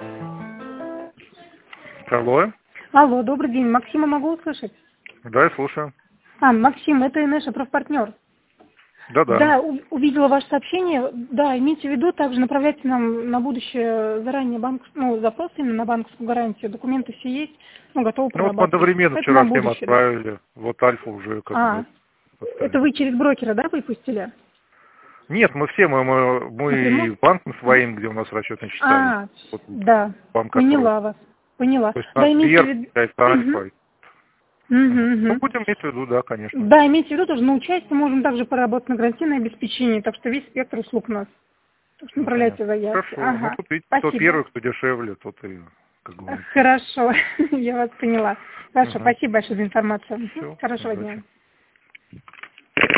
Алло. Алло, добрый день. Максима могу услышать? Да, я слушаю. Максим, это Инеша, профпартнер. Да-да. Да, увидела ваше сообщение. Да, имейте в виду, также направляйте нам на будущее заранее запрос именно на банковскую гарантию. Документы все есть, готовы Ну вот мы прорабатывать. одновременно Это вчера на всем будущее, да. отправили. Вот Альфа уже как бы Это поставили. вы через брокера, да, выпустили? Нет, мы все, мы и Напрямую? банком своим, где у нас расчетные счета есть. Вот Да, банк откроет. поняла вас. Поняла. То есть у Да, нас имейте в Сбер, виду. это Альфа. Ну, Мгм. будем иметь в виду, да, конечно. Да, имейте в виду, тоже на участие можем также поработать на гарантийное обеспечение, так что весь спектр услуг у нас. Так что Ну, понятно. направляйте заявки. Хорошо. Ну, тут видите, кто Спасибо. первый, кто дешевле, тот и, как говорится. Хорошо, я вас поняла. Хорошо, Ага. спасибо большое за информацию. Все, Хорошего дня. удачи.